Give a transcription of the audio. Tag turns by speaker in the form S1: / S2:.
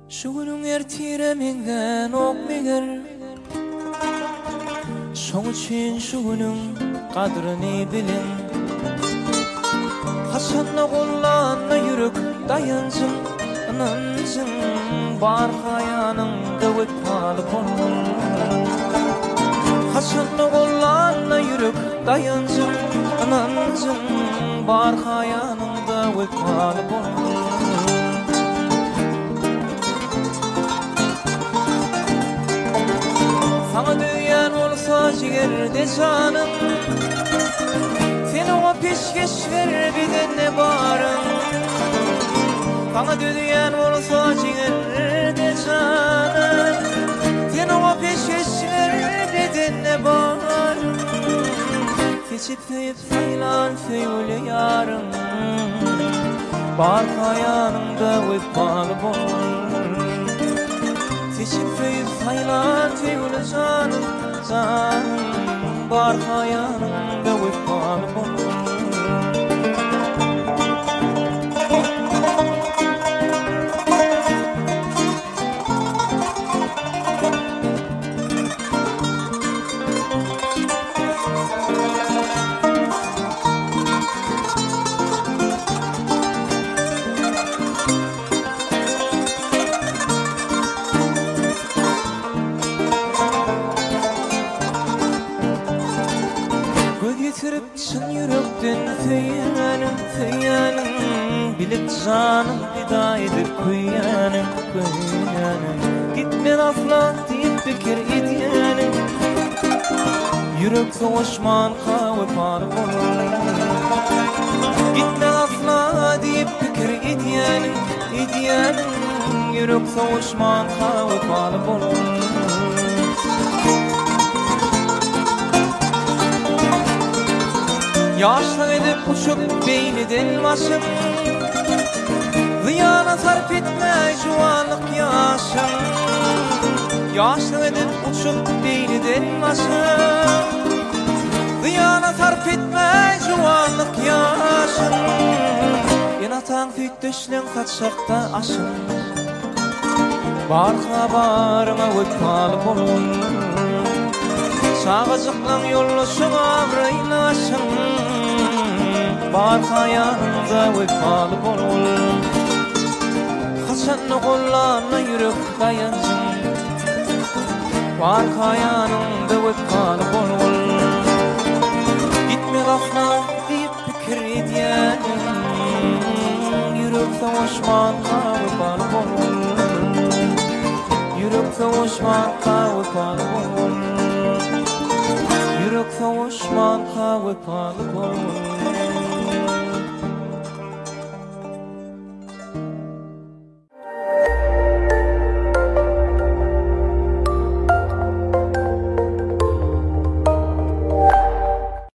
S1: Şu günün ertiremenden ok meger Şoň üçin şu günün kadryny bilin Haşanna gollanna yürek dayansın Anansın bar hayanımda wetpaly bolun Haşanna gollanna yürek dayansın Anansın bar hayanımda wetpaly bolun Sana düyen olsa jigerde canım Seni o peşkeşler bir ne barın Sana düyen olsa jigerde canım Seni o peşkeşler bir ne barın Seçip teyip sayılan söyle yarın Barka yanımda wetpaly bolun Seçip teyip sayılan söyle canım Barka yanımda wetpaly bolun Getirip çın yürekten feyanım Bilip canım fida edip kıyanım Gitmen asla deyip bekir edyanım Yürek soğuşman wetpaly bolun Gitmen asla deyip bekir edyanım Yürek soğuşman wetpaly bolun Yaşlı edip uçup beyniden başım Ziyana sarf etme juvanlık yaşım Yaşlı edip uçup beyniden başım Ziyana sarf etme juvanlık yaşım Yenatan tüyt düşlen kaçakta aşım Barka barıma wetpaly bolun Çağıcıklan yollaşım ağrıylaşım Barka yanımda wetpaly bolun Haşanna gollanna yürek dayansın Barka yanımda wetpaly bolun Gitme gafla deyip pikir edyanım Yürek soğuşmanka wetpaly bolun Yürek soğuşmanka wetpaly bolun Yürek soğuşmanka wetpaly bolun